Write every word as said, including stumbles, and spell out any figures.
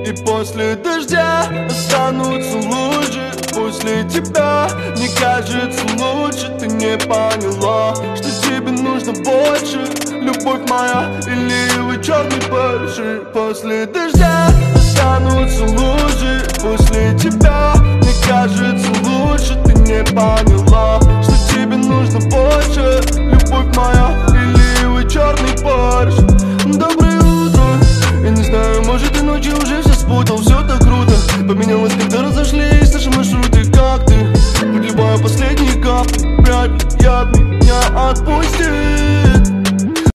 И после дождя останутся лужи. После тебя мне кажется лучше. Ты не поняла, что тебе нужно больше. Любовь моя или вы черный Порше. После дождя останутся лужи. После тебя мне кажется лучше. Ты не поняла, что тебе нужно больше. Любовь моя или вы черный Порше. Доброе утро. Я не знаю, может и ночью уже все спутал. Все так круто поменялось, когда разошлись наши маршруты. Как ты, выгребая последние капли, вряд ли я меня отпустил.